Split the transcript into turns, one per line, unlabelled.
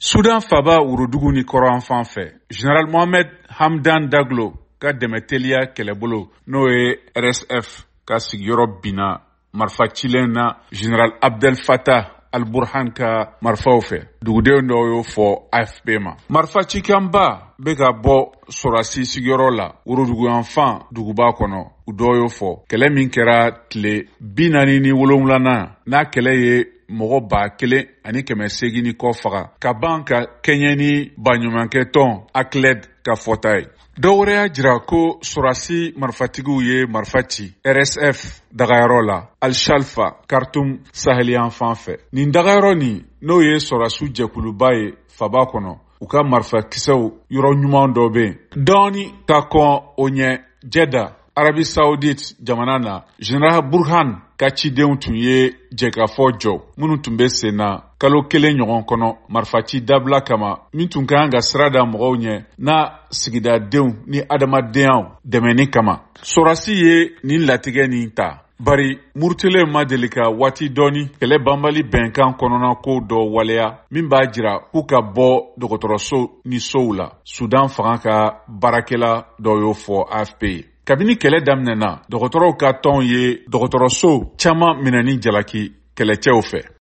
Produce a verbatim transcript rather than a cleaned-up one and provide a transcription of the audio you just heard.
Sudan faba worodugu ni kɔrɔn fan fɛ General Mohamed Hamdan Daglo ka dɛmɛteliya kɛlɛbolo n'o ye R S F ka sigiyɔrɔ binna marifa cilen na General Abdel Fattah al-Burhan ka marifaw fɛ. Dugudenw dɔw y'o fɔ A F P ma. Marifa cikanba bɛ ka bɔ Sorasi sigiyɔrɔ la worodugu yanfan duguba kɔnɔ. U dɔw y'o fɔ. Kɛlɛ min kɛra tile bi naani ni wolonwulanan n'a kɛlɛ ye mɔgɔ ba kelen ani kɛmɛ seegin ni kɔ faga ka ban ka kɛɲɛ ni baɲumankɛ tɔn Akled ka fɔta ye. Dɔwɛrɛ y'a jira ko Sorasi marifatigiw ye marifa ci R S F dagayɔrɔ la Al-Shalfa Khartoum Sahel yan fan fɛ. Nin dagayɔrɔ nin n'o ye Sorasiw jɛkuluba ye faba kɔnɔ u ka marifa kisɛw yɔrɔ ɲuman dɔ bɛ yen. Dɔɔni ka kɔn o ɲɛ Jeddah Arabie Saoudite jamana na General Burhan ka cidenw tun ye jɛkafɔ jɔ minnu tun bɛ sen na kalo kelen ɲɔgɔn kɔnɔ marifaci dabila kama min tun kan ka sira da mɔgɔw ɲɛ n'a sigidadenw ni adamadenyaw dɛmɛni kama. Sorasi ye nin latigɛ nin ta bari murutelen ma deli ka waati dɔɔni kɛlɛ banbali bɛnkan kɔnɔna ko dɔ waleya min b'a jira k'u ka bɔ dɔgɔtɔrɔso ni sow la. Sudan fanga ka baarakɛla dɔw y'o fɔ A F P ye. Kabini kɛlɛ daminɛna dɔgɔtɔrɔw ka tɔn ye dɔgɔtɔrɔso caman minɛni jalaki kɛlɛcɛw fɛ.